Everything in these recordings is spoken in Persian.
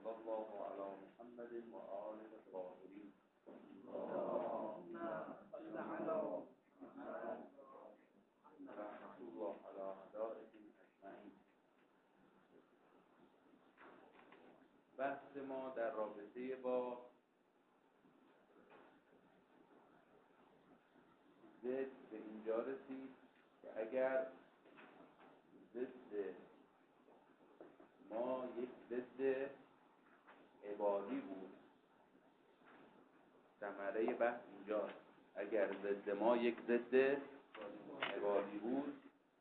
صلی الله علی محمد و آله الطاهرین. اللهم صل على محمد رحمة الله علی اعدائهم اجمعین. بحث ما در رابطه با ضد به اینجا رسید که اگر ضد ما یک ضد عبادی بود، ثمره بحث اینجاست، اگر ضد ما یک ضد عبادی بود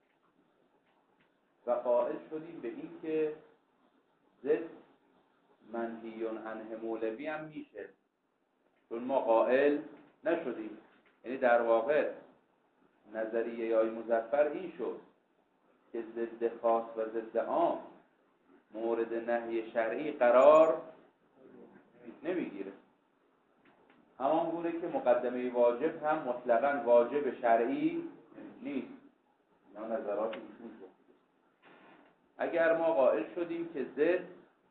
و قائل شدیم به این که ضد منهی عنه مولوی هم میشه، چون ما قائل نشدیم. یعنی در واقع نظریه های مظفر این شد که ضد خاص و ضد عام مورد نهی شرعی قرار نمیگیره، همان گونه که مقدمه واجب هم مطلقاً واجب شرعی نیست. اینا نظرات ایشون شد. اگر ما قائل شدیم که ضد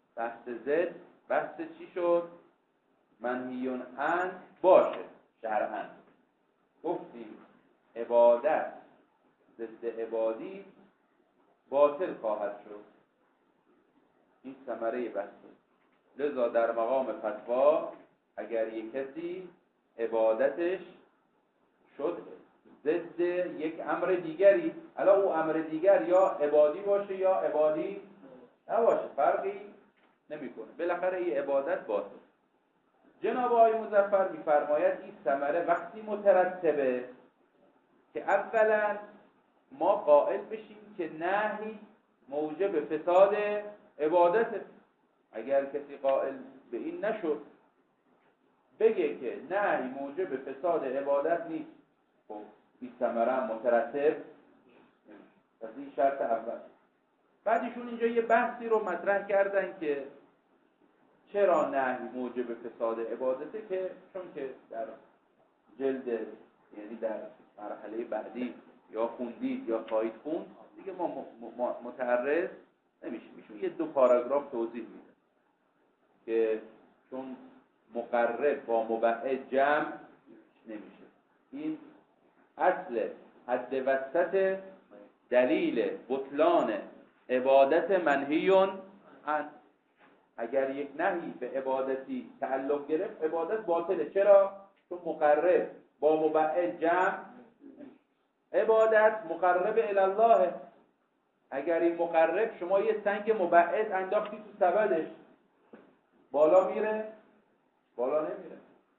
بحث چی شد؟ منهی عنه باشه شرعاً، گفتیم عبادت ضد عبادی باطل خواهد شد، این ثمره بحثه. لذا در مقام فتوا اگر یک کسی عبادتش شد ضد یک امر دیگری، الان او امر دیگر یا عبادی باشه یا عبادی نباشه، فرقی نمیکنه، بالاخره این عبادت باطل. جناب آقای مظفر میفرماید این ثمره وقتی مترتبه که اولا ما قائل بشیم که نهی موجب فساد عبادت. اگر کسی قائل به این نشد، بگه که نهی موجب فساد عبادت نیست، خب این ثمره مترتب، پس این شرط اول. بعدشون اینجا یه بحثی رو مطرح کردن که چرا نهی موجب فساد عبادته، که چون که در جلد، یعنی در مرحله بعدی یا خوندید یا خواهید خوند دیگه ما متعرض نمیشیم. ایشون یه 2 پاراگراف توضیح میده که چون مقرب با مبعد جمع نمیشه، این اصل حد وسط دلیل بطلان عبادت منهی عنه. اگر یک نهی به عبادتی تعلق گرفت عبادت باطله. چرا؟ چون مقرب با مبعد جمع، عبادت مقرب الی الله. اگر این مقرب شما یه سنگ مبعد انداختی تو سبدش، بالا میره؟ بالا نمیره.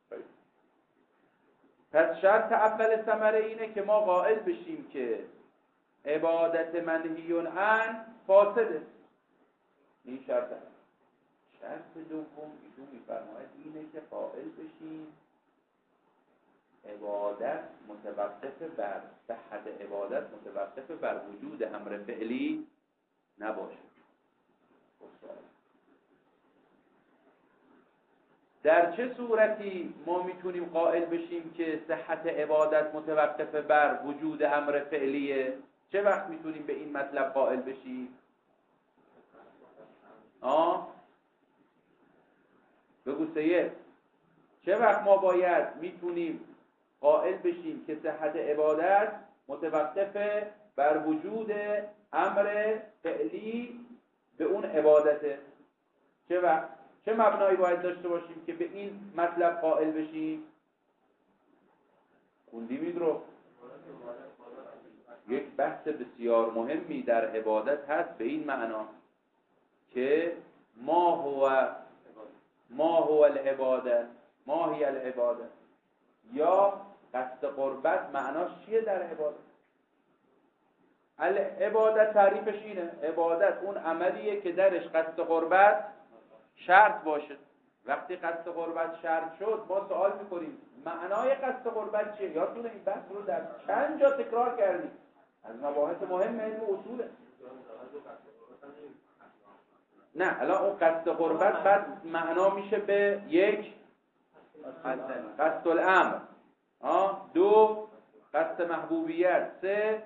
پس شرط اول ثمره اینه که ما قائل بشیم که عبادت منهی عنه فاسده. این شرط اول. شرط دوم ایشون میفرماید اینه که قائل بشیم عبادت متوقف بر صحت عبادت متوقف بر وجود امر فعلی نباشه. در چه صورتی ما میتونیم قائل بشیم که صحت عبادت متوقف بر وجود امر فعلیه؟ چه وقت میتونیم به این مطلب قائل بشیم؟ بگو سید. چه وقت ما باید میتونیم قائل بشیم که صحت عبادت متوقف بر وجود امر فعلی به اون عبادته؟ چه وقت؟ چه مبنایی باید داشته باشیم که به این مطلب قائل بشیم؟ خوندیم این رو. یک بحث بسیار مهمی در عبادت هست به این معنا که ما هو العباده، ما هی العباده، یا قصد قربت معناش چیه در عبادت؟ العبادت تعریفش اینه، عبادت اون عملیه که درش قصد قربت شرط باشه. وقتی قصد قربت شرط شد ما سوال میکنیم معنای قصد قربت چیه؟ یادتونه این بحث رو در چند جا تکرار کردیم، از مباحث مهم علم اصوله. نه الان اون قصد قربت بعد معنا میشه به 1 قصد الامر، 2 قصد محبوبیت، 3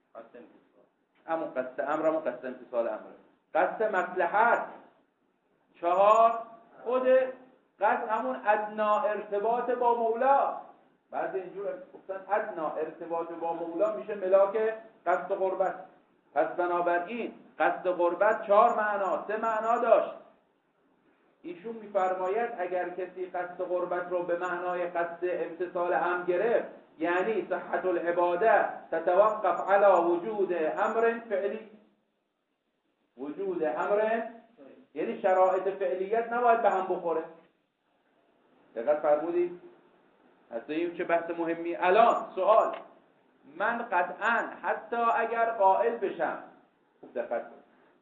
همون قصد امر، همون قصد امتصال امر، قصد مصلحت 4 خود قصد همون ادنا ارتباط با مولا. بعضی اینجور گفتن ادنا ارتباط با مولا میشه ملاک قصد قربت. پس بنابراین قصد قربت 4 معنا 3 معنا داشت. ایشون میفرماید اگر کسی قصد قربت رو به معنای قصد امتثال امر گرفت، یعنی صحت العباده تتوقف علی وجود امر فعلی. وجود امر یعنی شرایط فعلیت نباید به هم بخوره. دقت فرمودید؟ اصلا چه بحث مهمی. الان سوال، من قطعا حتی اگر قائل بشم، خوب دقت کن،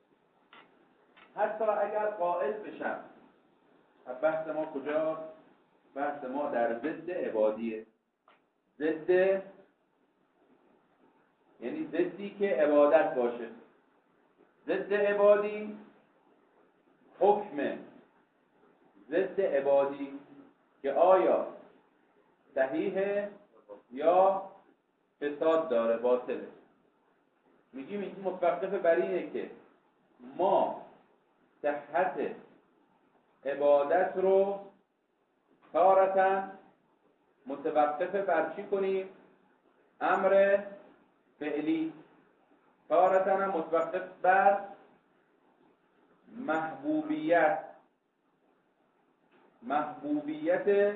حتی اگر قائل بشم، بحث ما کجا؟ بحث ما در ضد عبادیه. ضد یعنی ضدی که عبادت باشه. ضد عبادی حکم ضد عبادی که آیا صحیحه یا فساد داره، باطله. میگیم این متوقف بر اینه که ما صحت عبادت رو تارةً متوقف بر چی کنیم؟ امر فعلی. تارةً هم متوقف بر محبوبیت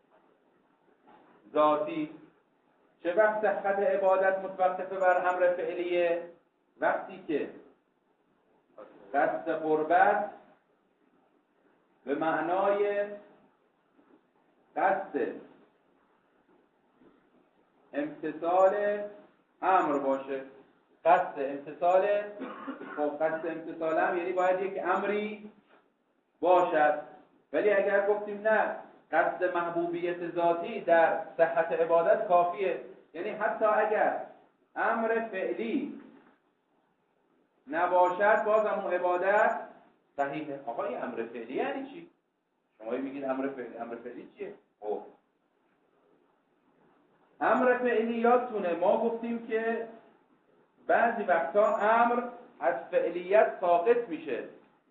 ذاتی. چه وقت صحت عبادت متوقف بر امر فعلیه؟ وقتی که قصد قربت به معنای قصد امتثال امر باشه. قصد امتثال هم یعنی باید یک امری باشد. ولی اگر گفتیم نه، قصد محبوبیت ذاتی در صحت عبادت کافیه، یعنی حتی اگر امر فعلی نباشد بازم اون عبادت صحیحه. آقا این امر فعلی یعنی چی؟ شما میگید امر فعلی چیه؟ امر فعلی یادتونه ما گفتیم که بعضی وقتا امر از فعلیت ساقط میشه.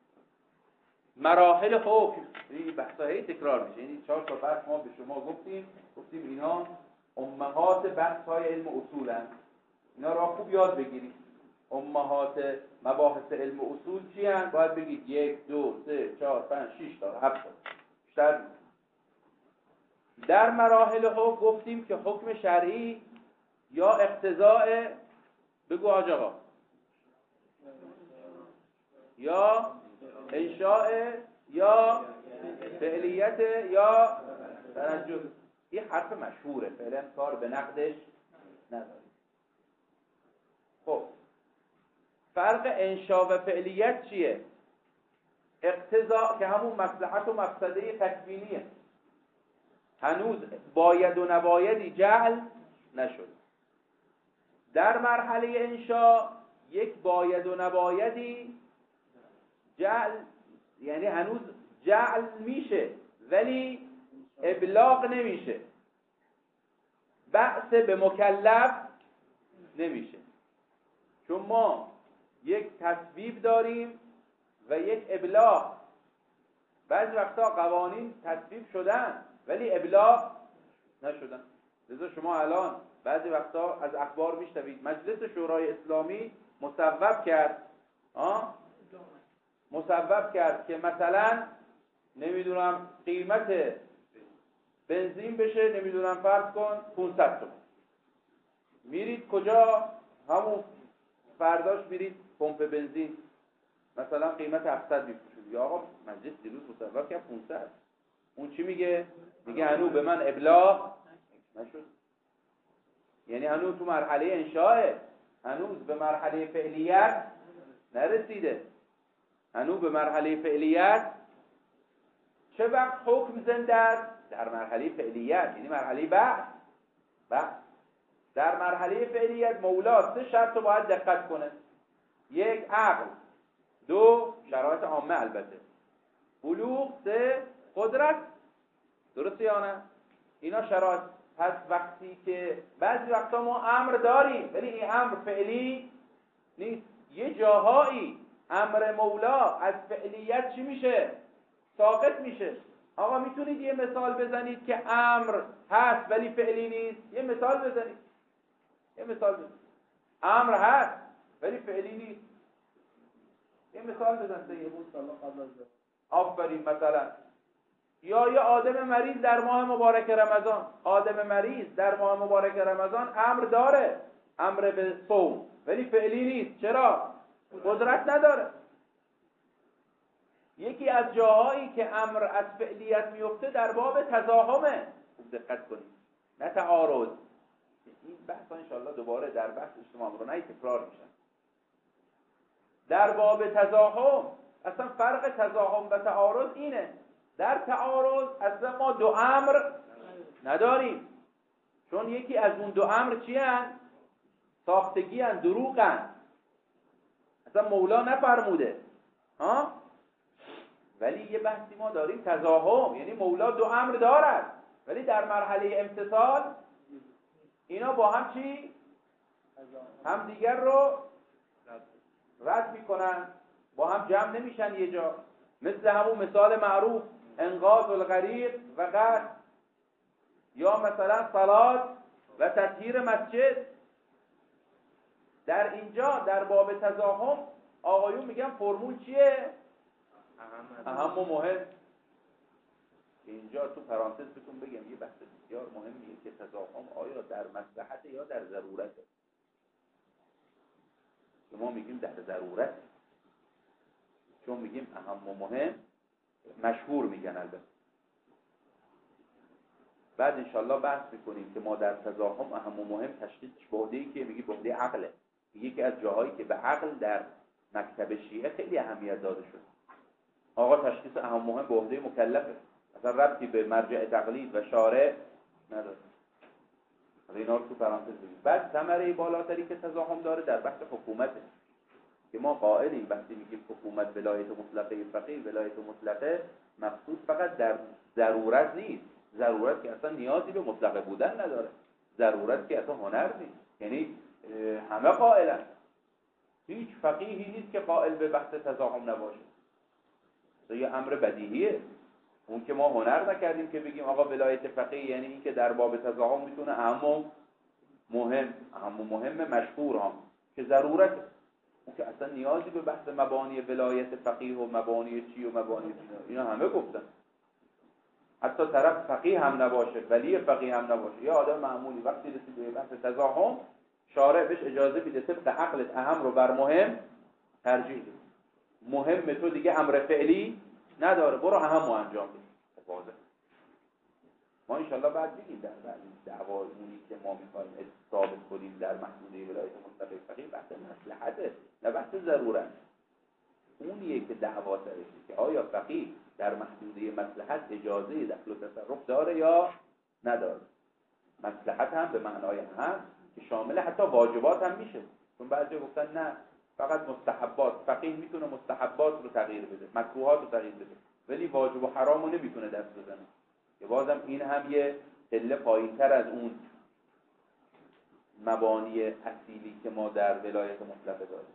مراحل حکم این بحثایی تکرار میشه. یعنی 4 تا بحث ما به شما گفتیم اینا امهات بحث‌های علم اصولن. اینا را خوب یاد بگیرید. امهات مباحث علم اصول چی هستن؟ باید بگید 1 2 3 4 5 6 تا 7 تا. بیشتر در مراحل حکم گفتیم که حکم شرعی یا اقتضاء، بگو حاج آقا، یا انشاء یا فعلیت یا تنجز. این حرف مشهوره، فعلا کار به نقدش نداره. خب فرق انشاء و فعلیت چیه؟ اقتضاء که همون مصلحت و مفسده تکوینیه، هنوز باید و نبایدی جعل نشد. در مرحله انشاء یک باید و نبایدی جعل، یعنی هنوز جعل میشه ولی ابلاغ نمیشه، بعث به مکلف نمیشه. چون ما یک تصویب داریم و یک ابلاغ. بعضی وقتا قوانین تصویب شدن ولی ابلاغ نشدن. لذا شما الان بعضی وقتا از اخبار میشنوید مجلس شورای اسلامی مصوب کرد که مثلا نمیدونم قیمت بنزین بشه، نمیدونم فرض کن 500 تومان. میرید کجا؟ همون فرداش میرید پمپ بنزین مثلا قیمت 700 میفروشه. یا آقا مجلس دیروز مصوب کرد 500. اون چی میگه؟ میگه هنوز به من ابلاغ نشد. یعنی هنوز تو مرحله انشاءه، هنوز به مرحله فعلیت نرسیده. هنوز به مرحله فعلیت. چه وقت حکم زنده است؟ در مرحله فعلیت، یعنی مرحله بعد. در مرحله فعلیت مولا 3 شرط رو باید دقت کنه. 1 عقل، 2 شرایط عامه، البته بلوغ، 3 قدرت. درسته یا نه؟ اینا شرایط. پس وقتی که بعضی وقتا ما امر داریم ولی این امر فعلی نیست. یه جاهایی امر مولا از فعلیت چی میشه؟ ساقط میشه. آقا میتونید یه مثال بزنید که امر هست ولی فعلی نیست؟ یه مثال بزنید. امر هست ولی فعلی نیست. یه مثال بزن سید. آفرین. مثلا یا یه آدم مریض در ماه مبارک رمضان. آدم مریض در ماه مبارک رمضان امر داره، امر به صوم، ولی فعلی نیست. چرا؟ قدرت نداره. یکی از جاهایی که امر از فعلیت میفته در باب تزاحمه. خوب دقت کنید، نه تعارض. این بحث انشاءالله دوباره در بحث اجتماع امرونهی تکرار میشن. در باب تزاحم اصلا فرق تزاحم و تعارض اینه. در تعارض اصلا ما دو امر نداریم، چون یکی از اون دو امر چی هن؟ ساختگی هن، دروغ هن. اصلا مولا نفرموده. ولی یه بحثی ما داریم تزاحم، یعنی مولا دو امر دارد ولی در مرحله امتثال اینا با هم چی؟ هم دیگر رو رد میکنن، با هم جمع نمیشن یه جا. مثل همون مثال معروف انقاذ الغریق و قتل، یا مثلا صلات و تطهیر مسجد. در اینجا در باب تزاحم آقایون میگن فرمول چیه؟ اهم و مهم. اینجا تو پرانتز بهتون بگم یه بحث بسیار مهمیه که تزاحم آیا در مصلحت یا در ضرورته. ما میگیم در ضرورت، چون میگیم اهم و مهم مشهور میگن. البته بعد انشالله بحث میکنیم که ما در تزاحم اهم و مهم تشخیصش بهده‌ای که میگی بهده عقله. یکی از جاهایی که به عقل در مکتب شیعه خیلی اهمیت داده شده. آقا تشخیص اهم و مهم بهده مکلفه، اصلا ربطی به مرجع تقلید و شارع نداره. اینا رو تو پرانتز بگیم. بعد ثمره بالاتری که تزاحم داره در بحث حکومته، که ما قائلیم وقتی میگیم حکومت ولایت مطلقه فقیه، ولایت مطلقه مقصود فقط در ضرورت نیست. ضرورت که اصلا نیازی به مطلقه بودن نداره، ضرورت که اصلا هنر نیست. یعنی همه قائلن، هیچ فقیهی نیست که قائل به بحث تزاحم نباشه. یه امر بدیهیه. اون که ما هنر نکردیم که بگیم آقا ولایت فقیه یعنی این که در باب تزاحم میتونه اهم و مهم مشهور هم که ضرورته. اون که اصلا نیازی به بحث مبانی ولایت فقیه و مبانی چی و مبانی اینا همه گفتن. حتی طرف فقیه هم نباشه، ولی فقیه هم نباشه، یا آدم معمولی وقتی رسید به بحث تزاحم شارع بهش اجازه میده طبق عقلت اهم رو بر مهم ترجیح بده. مهم تو دیگه امر فعلی نداره، برو اهم رو انجام بده. واضح. ما انشالله بعد بگیم در دعوایی که ما میخوایم ثابت کنیم در محدوده ولایت مطلقه فقیه بحث مصلحته، نه بحث ضرورت. اونیه که دعوا سرشه که آیا فقیه در محدوده مصلحت اجازه دخل و تصرف داره یا نداره. مصلحت هم به معنای هم که شامل حتی واجبات هم میشه، چون بعضی گفتن نه فقط مستحبات. فقیه میتونه مستحبات رو تغییر بده، مکروهات رو تغییر بده، ولی واجب و حرام رو نمیتونه دست بزنه. که بازم این هم یه پله پایین‌تر از اون مبانی اصیلی که ما در ولایت مطلقه داریم.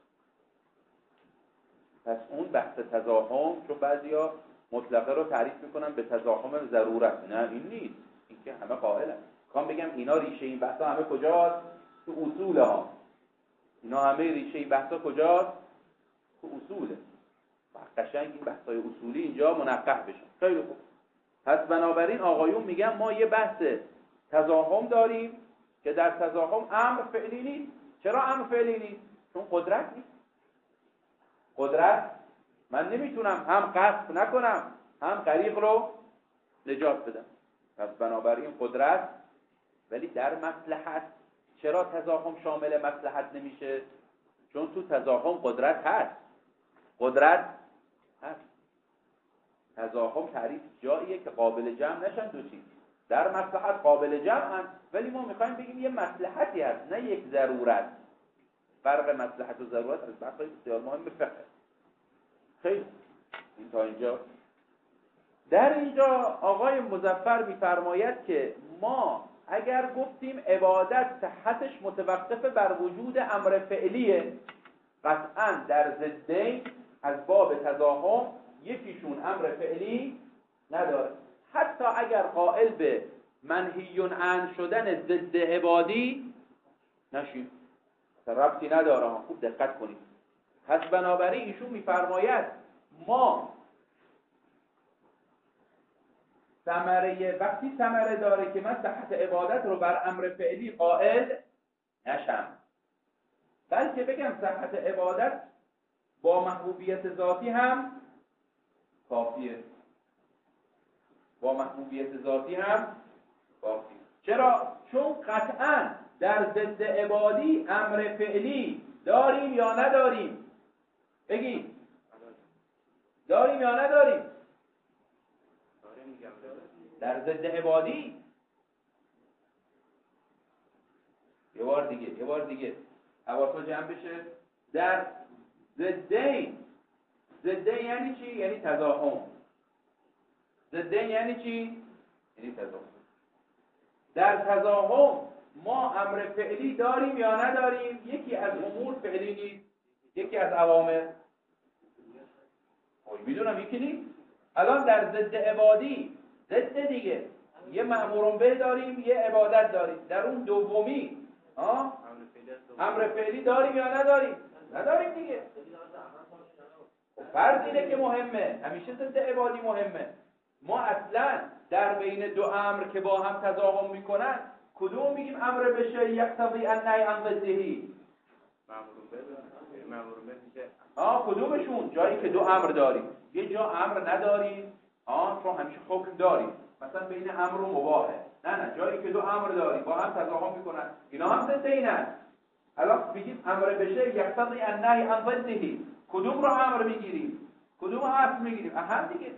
پس اون بحث تزاحم، چون بعضیا مطلقه رو تعریف میکنن به تزاحم ضرورت. نه این نیست، این که همه قائلن. میخوام بگم اینا ریشه این بحثا همه کجاست؟ تو اصول ها. اینا همه ریشه این بحثا کجاست؟ تو اصوله. قشنگ این بحثای اصولی اینجا منقح بشن. خیلی خوب. پس بنابراین آقایون میگن ما یه بحث تزاحم داریم که در تزاحم امر فعلی نیست. چرا امر فعلی نیست؟ چون قدرت نیست. قدرت من نمیتونم هم قصد نکنم هم غریق رو نجات بدم. پس بنابراین قدرت، ولی در مصلحت. چرا تزاحم شامل مصلحت نمیشه؟ چون تو تزاحم قدرت هست. قدرت هست. تزاحم تعریف جاییه که قابل جمع نشن دو چیز. در مصلحت قابل جمع هست، ولی ما میخوایم بگیم یه مصلحتی هست نه یک ضرورت. فرق مصلحت و ضرورت از بحث بسیار مهم فقه. خیلی این تا اینجا. در اینجا آقای مظفر میفرماید که ما اگر گفتیم عبادت صحتش متوقف بر وجود امر فعلیه، قطعا در ضدین از باب تزاحم یکیشون امر فعلی نداره. حتی اگر قائل به منهی عن شدن ضد عبادی نشیم، ربطی نداره. خوب دقت کنید. پس بنابراین ایشون میفرماید ما وقتی ثمره داره که من صحت عبادت رو بر امر فعلی قائل نشم، بلکه بگم صحت عبادت با محبوبیت ذاتی هم کافیه. با محبوبیت ذاتی هم کافیه. چرا؟ چون قطعاً در ضد عبادی امر فعلی داریم یا نداریم؟ بگید داریم یا نداریم؟ در ضد عبادی. یه بار دیگه حواستون جمع بشه. در ضدین یعنی چی؟ یعنی تضاهم. ضدین یعنی چی؟ یعنی تضاهم. در تضاهم ما امر فعلی داریم یا نداریم؟ یکی از امور فعلی نیست، یکی از اوامر. میدونم یکی نیست. الان در ضد عبادی، ضد دیگه، یه مأمور به داریم، یه عبادت داریم. در اون دومی امر فعلی داریم یا نداریم؟ نداریم دیگه. فرض اینه که مهمه، همیشه ضد عبادی مهمه. ما اصلا در بین دو امر که با هم تضاهم میکنن کدوم میگیم امر بشه یقتضی النهی عن ضده؟ کدومشون؟ جایی که دو امر داریم. یه جا امر نداریم چون همیشه حکم داریم، مثلا بین امر و مباحه. نه جایی که دو امر داریم با هم تضاهم میکنن، اینا هم ضد اینن. الان میگیم امر بشه یقتضی النهی عن ضده، کدوم رو امر میگیریم؟ کدوم اصل میگیریم؟ هم دیگه.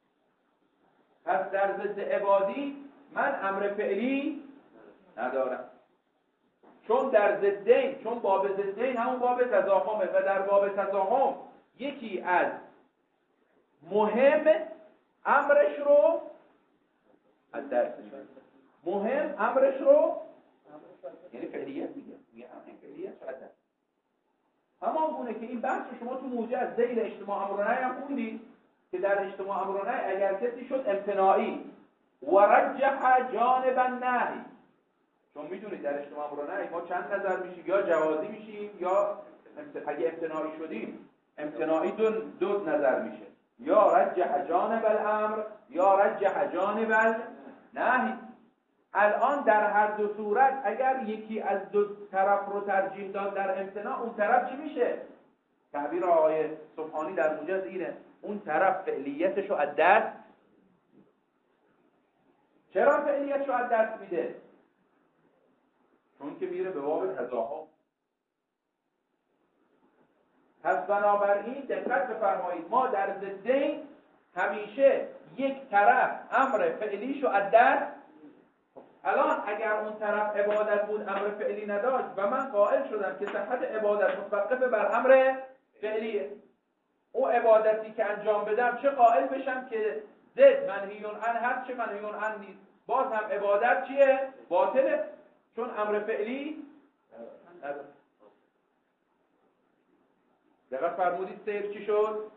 پس در ضد عبادی من امر فعلی ندارم، چون در ضدین، چون باب ضدین همون باب تضاهمه و در باب تضاهم یکی از مهم امرش رو از درس مهم امرش رو یعنی فعلیت دیگه، همین فعلیت شده. همان گونه که این بحث شما تو موجه از ذیل اجتماع امر و نهی هم خوندید که در اجتماع امر و نهی اگر کسی شد امتناعی و رجح جانب النهی، چون میدونید در اجتماع امر و نهی ما چند نظر میشیم، یا جوازی میشیم یا اگه امتناعی شدیم امتناعی دو نظر میشه، یا رجح جانب الامر یا رجح جانب النهی. الان در هر دو صورت اگر یکی از دو طرف رو ترجیح داد در امتناع، اون طرف چی میشه؟ تعبیر آقای سبحانی در موجز اینه، اون طرف فعلیتشو از دست. چرا فعلیتشو از دست میده؟ چون که میره به باب تضاهم. پس بنابراین دقت بفرمایید، ما در ضدین همیشه یک طرف امر فعلیشو از دست. الان اگر اون طرف عبادت بود امر فعلی نداشت و من قائل شدم که صحت عبادت متوقف بر امر فعلیه، اون عبادتی که انجام بدم چه قائل بشم که ضد منهی عن هست چه منهی عن نیست، باز هم عبادت چیه؟ باطله، چون امر فعلی نداشت. دقیق فرمودید سیر چی شد؟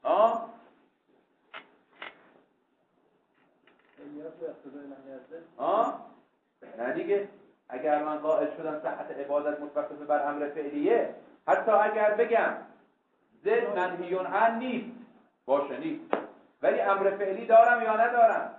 نه دیگه، اگر من قائل شدم صحت عبادت متوقف بر امر فعلیه، حتی اگر بگم ضد منهی عن نیست، باشه نیست، ولی امر فعلی دارم یا ندارم؟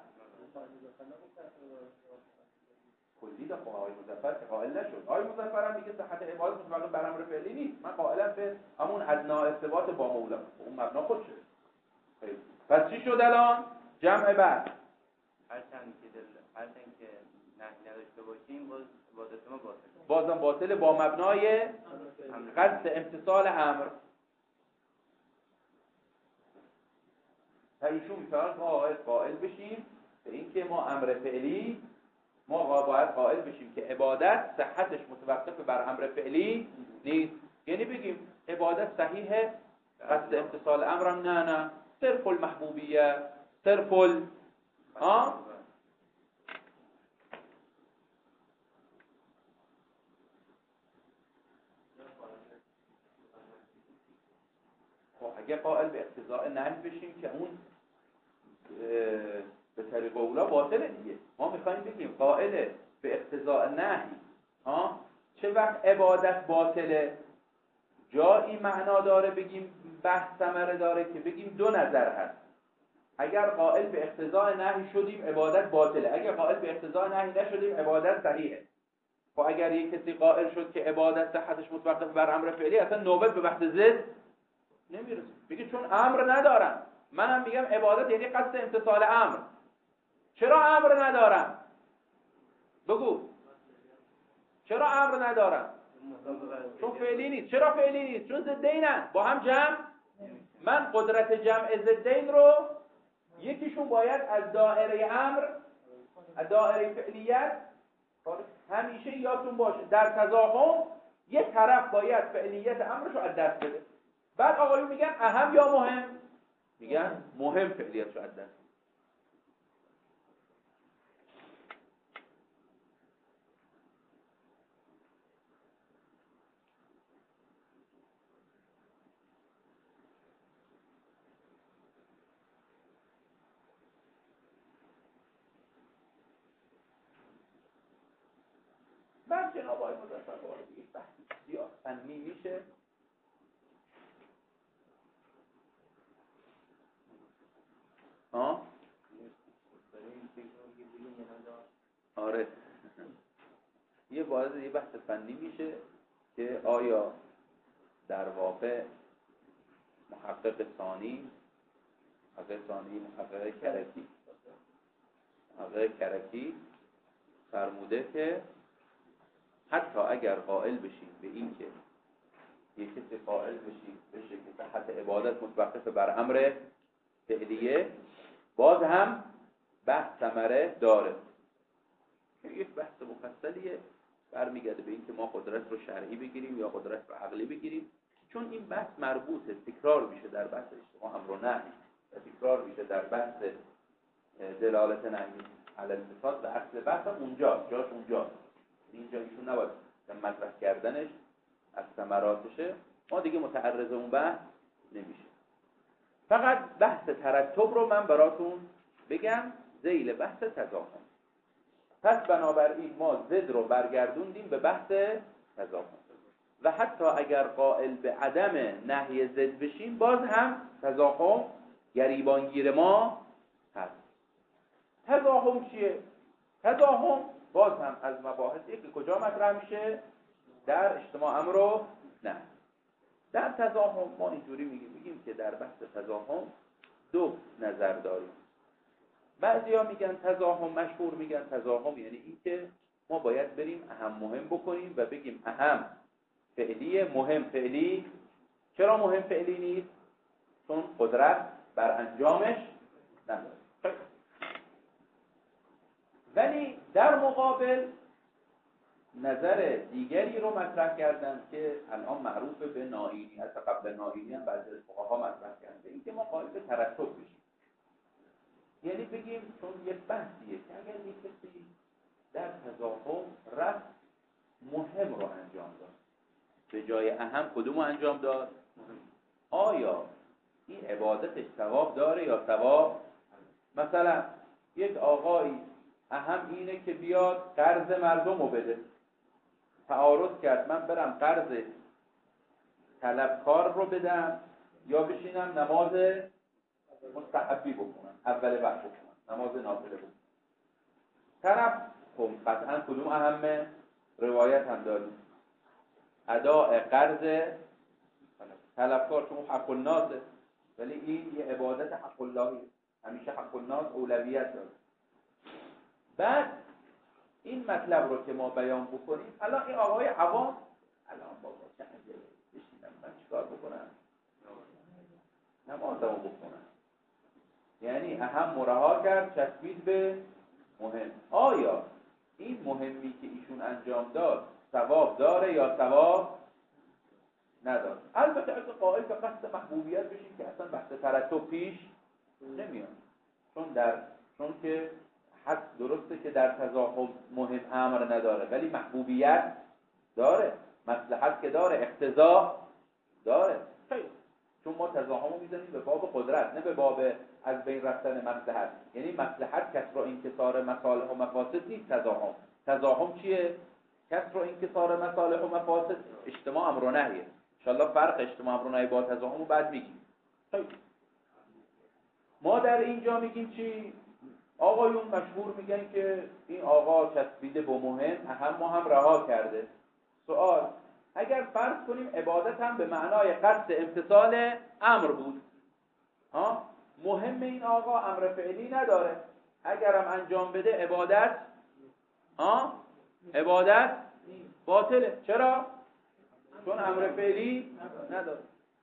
کلی دا آقای مظفر که قائل نشد. آقای مظفر هم میگه صحت عبادت متوقف بر امر فعلی نیست، من قائلم به همون ادنا ارتباط با مولا، اون مبنا خود شد. پس چی شد الان؟ جمع بعد هرچند که نهی نداشته باشیم عبادت ما باطل، بازم باطل با مبنای قصد امتصال امر. تا ایشون میفرماید ما قائل بشیم به اینکه ما امر فعلی، ما باید قائل بشیم که عبادت صحتش متوقف بر امر فعلی نیست. یعنی بگیم عبادت صحیحه، قصد امتصال امرم نه، صرف المحبوبیه، صرف اگه قائل به اقتضاء نهی بشیم که اون به طریق اولا باطله دیگه. ما میخوایم بگیم قائل به اقتضاء نهی چه وقت عبادت باطله؟ جایی معنا داره بگیم بحث ثمره داره که بگیم دو نظر هست. اگر قائل به اقتضاء نهی شدیم عبادت باطله، اگر قائل به اقتضاء نهی نشدیم عبادت صحیحه. خب اگر یک کسی قائل شد که عبادت صحتش متوقف بر امر فعلی، اصلا نوبت به وقت ضد نمیرسه. میگه چون امر ندارم. منم میگم عبادت یعنی قصد امتثال امر. چرا امر ندارم؟ بگو چرا امر ندارم؟ چون فعلی نیست. چرا فعلی نیست؟ چون ضدینن، با هم جمع. من قدرت جمع ضدین رو یکیشون باید از دائره امر، از دائره فعلیت همیشه یادتون باشه در تضاهم یه طرف باید فعلیت امرش رو از دست بده. بعد آقایون میگن اهم یا مهم؟ میگن مهم فعلیتش رو از دست. بعد جناب آقای مظفر وارد یک بحث بسیار فنی میشه. آره یه بحث فنی میشه که آیا در واقع محقق ثانی محقق کرکی فرموده که حتی اگر قائل بشیم به این که یک کسی قائل بشه که صحت عبادت متوقف بر امر فعلیه، باز هم بحث ثمره داره. یک بحث مفصلیه برمیگرده به این که ما قدرت رو شرعی بگیریم یا قدرت رو عقلی بگیریم، چون این بحث مربوطه، تکرار میشه در بحث اجتماع امر و نهی و تکرار میشه در بحث دلالت نهی علی الفساد و اصل بحث جاش اونجاست. اینجا ایشون نباید مطرح کردنش از ثمراتشه، ما دیگه متعرض اون بحث نمیشه. فقط بحث ترتب رو من براتون بگم ذیل بحث تضاهم. پس بنابراین ما ضد رو برگردوندیم به بحث تضاهم و حتی اگر قائل به عدم نهی ضد بشیم باز هم تضاهم گریبانگیر ما هست. تضاهم چیه؟ تضاهم باز هم از مباحثی که کجا مطرح میشه؟ در اجتماع امر و نهی. در تضاهم ما اینجوری میگیم که در بحث تضاهم دو نظر داریم. بعضیا میگن تضاهم، مشهور میگن تضاهم یعنی این که ما باید بریم اهم مهم بکنیم و بگیم اهم فعلی، مهم فعلی. چرا مهم فعلی نیست؟ چون قدرت بر انجامش نداره. ولی در مقابل نظر دیگری رو مطرح کردن که الان معروف به نائینی، حتی قبل نائینی هم بعضی از فقها مطرح کردن، این که ما قائل به ترتب بشیم. یعنی بگیم چون یک بحثیه که اگر یک کسی در تضاهم رفت مهم رو انجام داد به جای اهم، کدوم رو انجام داد؟ آیا این عبادتش ثواب داره یا ثواب؟ مثلا یک آقایی اهم اینه که بیاد قرض مردم رو بده، تعارض کرد من برم قرض طلبکار رو بدم یا بشینم نماز مستحبی بکنم، اول وقت بکنم، نماز نافله بکنم. طرف خب قطعا کدوم اهمه؟ روایت هم داریم اداء قرض طلبکار، چون حق الناسه، ولی این یه عبادت حق اللهی، همیشه حق الناس اولویت داره. بعد این مطلب رو که ما بیان بکنیم، الان این آقای عوام الان بابا چه عجله بشینم من چیکار بکنم؟ نمازمو بکنم. یعنی اهم مرها کرد، چسبید به مهم. آیا این مهمی که ایشون انجام داد ثواب داره یا ثواب نداره؟ البته اگه قائل به قصد محبوبیت بشیم که اصلا بحث ترتب پیش نمیاد، چون که حد درسته که در تضاهم مهم امر نداره ولی محبوبیت داره، مصلحت که داره، اقتضا داره. خیلی چون ما تضاهم میزنیم به باب قدرت، نه به باب از بین رفتن مصلحت. یعنی مصلحت کسر و انکسار مصالح و مفاسد نیست. تزاحم چیه؟ کسر و انکسار مصالح و مفاسد اجتماع امر و نهیه. انشالله فرق اجتماع امر و نهی با تزاحم رو بعد میگیم. ما در اینجا میگیم چی؟ آقایون مشهور میگن که این آقا چسبیده به مهم، اهم ما هم رها کرده. سوال: اگر فرض کنیم عبادت هم به معنای قصد امتثال امر بود، مهم این آقا امر فعلی نداره، اگرم انجام بده عبادت باطله. چرا؟ چون امر فعلی نداره.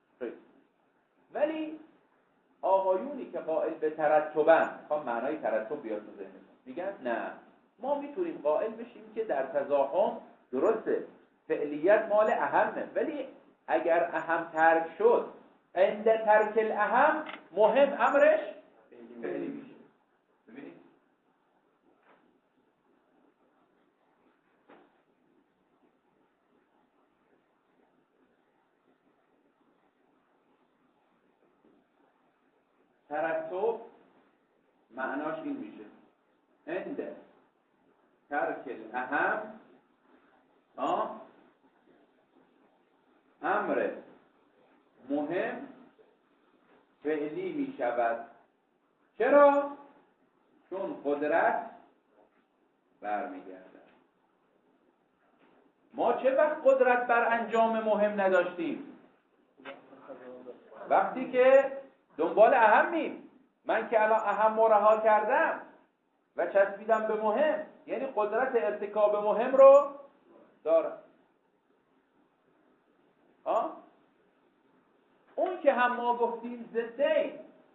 ولی آقایونی که قائل به ترتبن، معنای ترتب بیاد تو ذهنشون، میگن نه، ما میتونیم قائل بشیم که در تزاحم درسته فعلیت مال اهمه، ولی اگر اهم ترک شد عند ترک الاهم مهم امرش فعلی میشه. ببینید ترتب معناش این میشه عند ترک الاهم امر مهم فعلی می شود. چرا؟ چون قدرت برمیگردد. ما چه وقت قدرت بر انجام مهم نداشتیم؟ وقتی که دنبال اهمیم. من که الان اهم رها کردم و چسبیدم به مهم، یعنی قدرت ارتکاب مهم رو دارم. اون که هم ما گفتیم ضدین،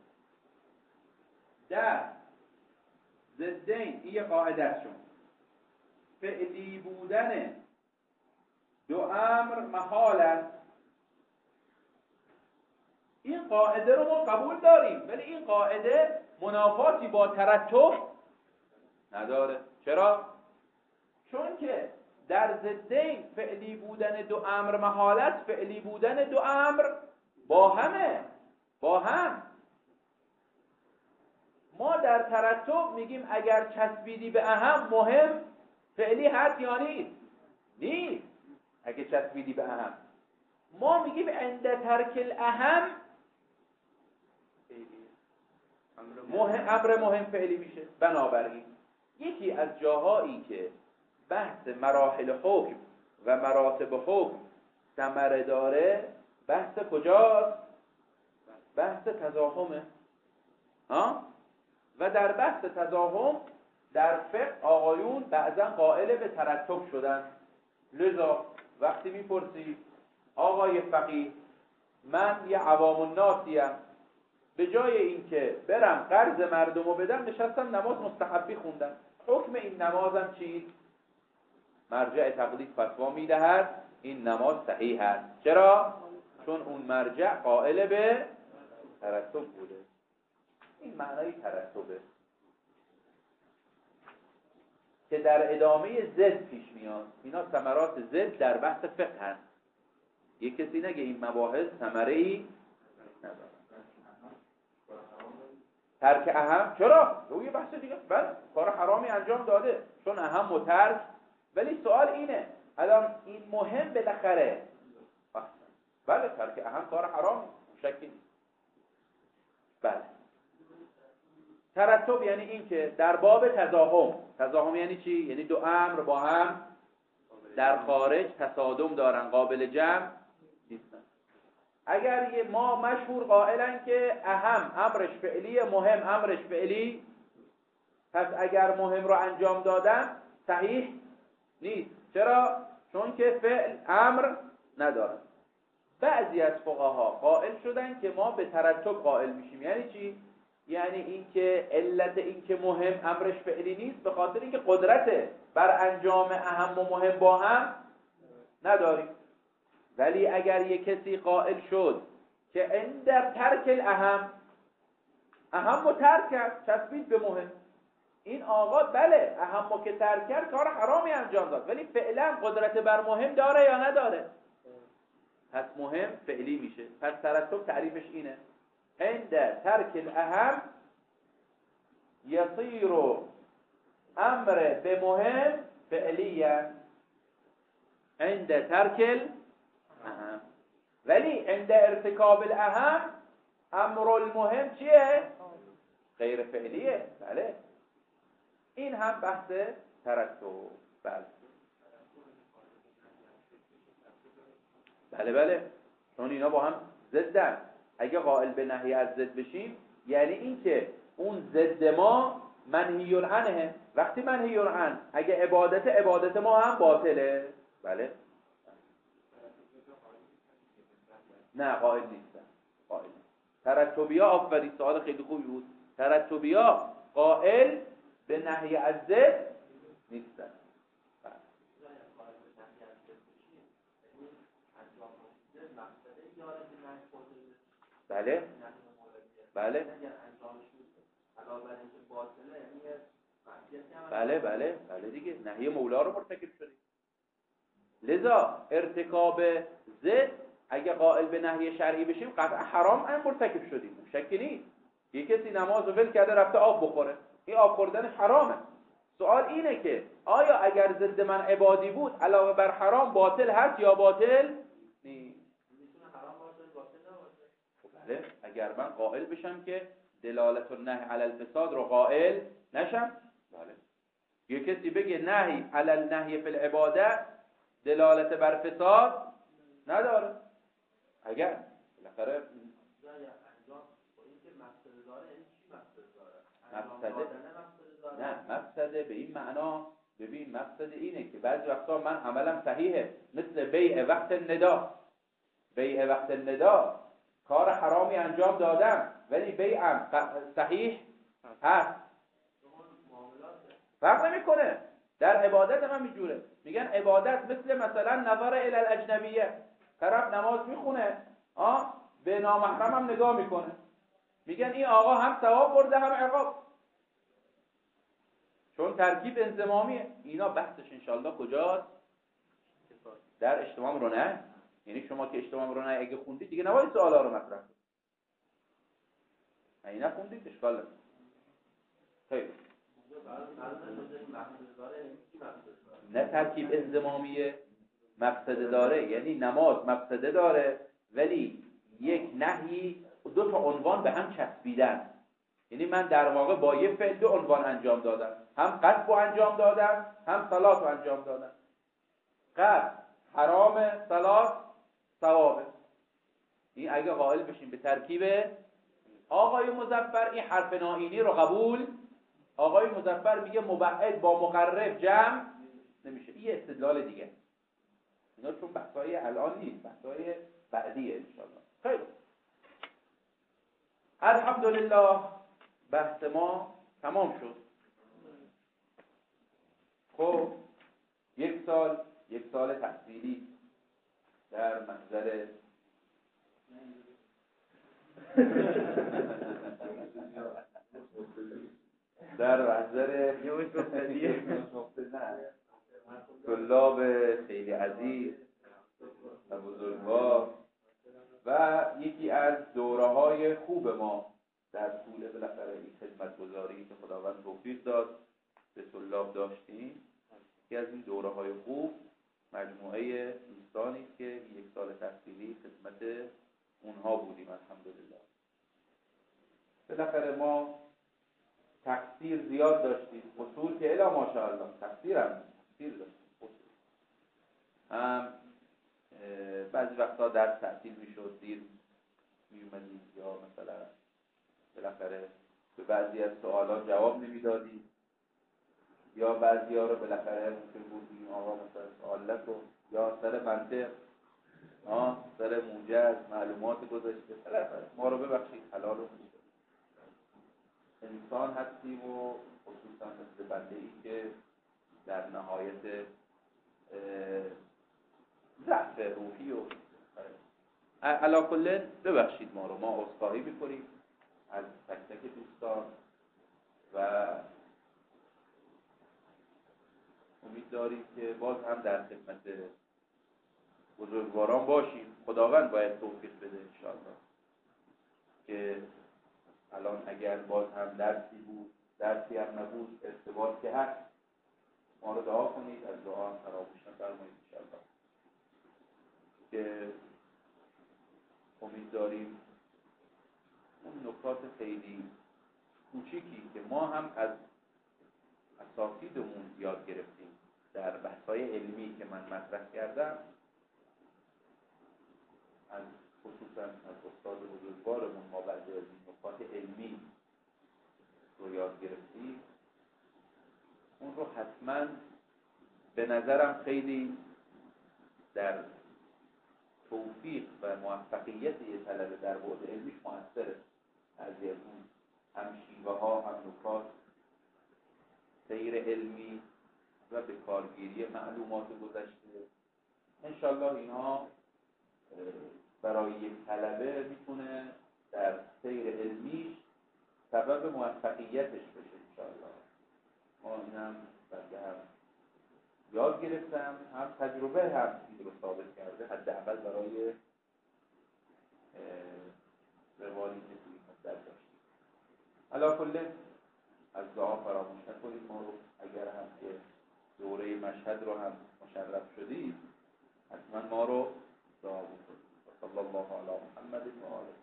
در ضدین این قاعده است، چون فعلی بودن دو امر محال است. این قاعده رو ما قبول داریم، ولی این قاعده منافاتی با ترتب نداره. چرا؟ چون که در ضدین فعلی بودن دو امر محالت، فعلی بودن دو امر با هم. ما در ترتب میگیم اگر چسبیدی به اهم مهم فعلی هست یا نیست. اگه چسبیدی به اهم، ما میگیم عند ترک الاهم امر مهم فعلی میشه. بنابراین یکی از جاهایی که بحث مراحل حکم و مراتب حکم ثمره داره بحث کجاست؟ بحث تزاحمه. و در بحث تزاحم در فقه آقایون بعضا قائل به ترتب شدن. لذا وقتی میپرسی آقای فقیه من یه عوام الناسیم، به جای اینکه برم قرض مردمو بدم نشستم نماز مستحبی خوندم، حکم این نمازم چیست؟ مرجع تقلید فتوا میدهد این نماز صحیح است. چرا؟ چون اون مرجع قائل به ترتب بوده. این معنای ترتبه که در ادامه ضد پیش میاد. اینا ثمرات ضد در بحث فقه هست. یک کسی نگه این مباحث ثمره‌ای نداره. ترک اهم چرا؟ روی بحث دیگه بله کار حرامی انجام داده چون اهم و ترک. ولی سوال اینه الان این مهم بالاخره بله ترک اهم کار حرامی شکی نیست. بله ترتب یعنی این که در باب تزاحم یعنی چی؟ یعنی دو امر با هم در خارج تصادم دارن، قابل جمع نیستن. اگر ما مشهور قائلن که اهم امرش فعلی، مهم امرش فعلی، پس اگر مهم رو انجام دادن صحیح نیست. چرا؟ چون که فعل امر نداره. بعضی از فقها قائل شدن که ما به ترتب قائل میشیم. یعنی چی؟ یعنی اینکه علت اینکه مهم امرش فعلی نیست به خاطر اینکه قدرت بر انجام اهم و مهم با هم نداریم. ولی اگر یک کسی قائل شد که عند ترک الاهم اهم و ترک کرد، چسبید به مهم، این آقا بله اهم که ترک کرد کار حرامی انجام داد، ولی فعلا قدرت بر مهم داره یا نداره؟ پس مهم فعلی میشه. پس ترتب تعریفش اینه. عند ترك الاهم يصير امر به مهم فعلیا عند ترک الاهم، ولی عند ارتکاب الاهم امر المهم چیه؟ غیر فعلیه. بله این هم بحث ترتب. بله چون اینا با هم ضدن. اگه قائل به نهی از ضد بشیم یعنی این که اون ضد ما منهی عنه. وقتی منهی عنه اگه عبادت ما هم باطله. بله نه قائل نیستن. قائل ترتبی‌ها آفرین سوال خیلی خوبی بود. ترتبی‌ها قائل به نهی از ضد نیستن. بله دیگه نهی مولا رو مرتکب شدیم. لذا ارتکاب ضد اگه قائل به نهی شرعی بشیم قطعا حرام هم مرتکب شدیم، شکی نیست. یه کسی نماز رو ول کرده رفته آب بخوره، این آب خوردن حرامه. سوال اینه که آیا اگر ضد من عبادی بود علاوه بر حرام باطل هست یا باطل نیست؟ بله اگر من قائل بشم که دلالت النهی علی الفساد رو قائل نشم. بله یه کسی بگه نهی علی النهی فی العباده دلالت بر فساد نداره. اگر بالاخره مقصده به این معنا. ببین مقصد اینه که بعضی وقتا من عملم صحیحه، مثل بیع وقت الندا کار حرامی انجام دادم ولی بیعم صحیح هست، فرق نمیکنه. در عبادت هم میجوره. میگن عبادت مثلا نظر الی الاجنبیه، طرف نماز میخونه به نامحرم هم نگاه میکنه، میگن این آقا هم ثواب برده هم عقاب، چون ترکیب انضمامیه. اینا بحثش انشالله کجاست؟ در اجتماع رونه. یعنی شما که اجتماع رونه اگه خوندید دیگه نباید سوالا رو مطرح کنید. اینا خوندید اشکال نداره. خیلی نه ترکیب انضمامیه مقصد داره، یعنی نماز مقصد داره ولی یک نهی دو تا عنوان به هم چسبیدن. یعنی من در واقع با یه فعل دو عنوان انجام دادم، هم قصد رو انجام دادم هم صلات رو انجام دادم. قصد حرام، صلات ثوابه. این اگه قائل بشیم به ترکیب آقای مظفر این حرف نائینی رو قبول. آقای مظفر میگه مبعد با مقرب جمع نمیشه. این استدلال دیگه. اینا چون بحثای الان نیست، بحثای بعدیه انشاءالله. خیلی الحمدلله بحث ما تمام شد. خب یک سال تحصیلی در محضر طلاب خیلی عزیز و بزرگوار و یکی از دوره‌های خوب ما در طول بالاخره این خدمت‌گزاری که خداوند توفیق داد به طلاب داشتیم، یکی از این دوره‌های خوب مجموعه دوستانی که یک سال تحصیلی خدمت اونها بودیم. الحمدلله بالاخره ما تقصیر زیاد داشتیم، اصول که الا ماشاءالله تقصیر داشتیم. هم بعضی وقتا درس تعطیل میشد، دیر میومدیم یا مثلا بالاخره به بعضی از سوالات جواب نمیدادیم یا بعضی ها رو بالاخره ممکن بود بگیم آقا مثلا سوالت رو یا سر منطق سر موجز معلومات گذاشته. ما رو ببخشید حلال رو انسان هستیم و خصوصا مثل بنده ای که در نهایت ضعف روحی و علا کل ببخشید ما رو. ما عذرخواهی میکنیم از تک تک دوستان و امید داریم که باز هم در خدمت بزرگواران باشیم. خداوند باید توفیق بده انشاءالله که که الان اگر باز هم درسی بود درسی هم نبود ارتباط که هست ما رو دعا کنید، از دعا هم فراموش نفرمایید انشاءالله که امید داریم اون نکات خیلی کوچیکی که ما هم از اساتیدمون یاد گرفتیم در بحث‌های علمی که من مطرح کردم، از خصوصا از استاد بزرگوارمون ما بعد از این نکات علمی رو یاد گرفتیم، اون رو حتما به نظرم خیلی در توفیق و موفقیت یه طلبه در بعد علمیش مؤثره. از اون هم شیوه ها هم نکات سیر علمی و به کارگیری معلومات گذشته، انشالله اینها برای یک طلبه میتونه در سیر علمیش سبب موفقیتش بشه انشالله. ما اینم بنده هم یاد گرفتم، هم تجربه هم این رو ثابت کرده، حداقل برای روالی که توی مدت داشتیم. علا کله از دعا فراموش نکنید ما رو، اگر هم که دوره مشهد رو هم مشرف شدید حتما ما رو دعا بکنید. صلی الله علی محمد و آله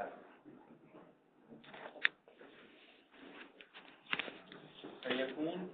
الطاهرین.